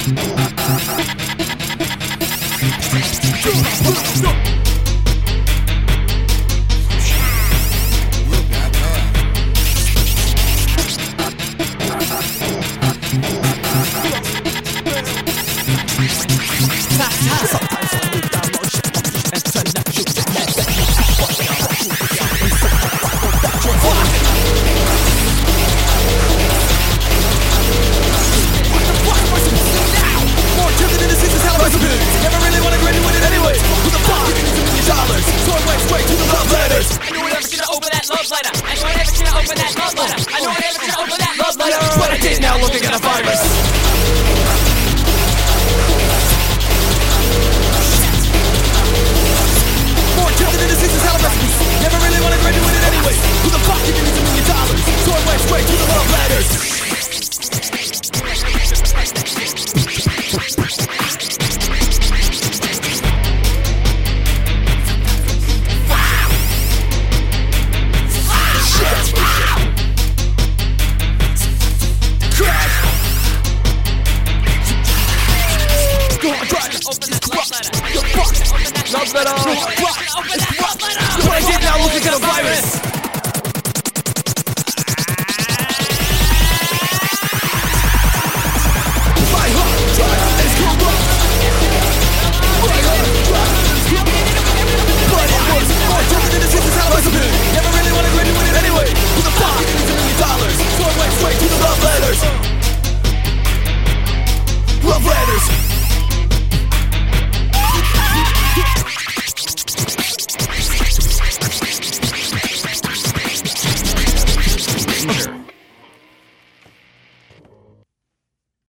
Now looking at a virus. More tempted than diseases, hell recipes. Never really wanted to do it anyway. Who the fuck even needs $1 million? So I went straight to the love letters. Love letter. What I did now looking at a virus. My heart drive is corrupt. My heart drive is corrupt. But it was more tempting than diseases, how recipe. Never really wanted to do it anyway. Who the fuck even needs $1 million? So I went straight to the love letter.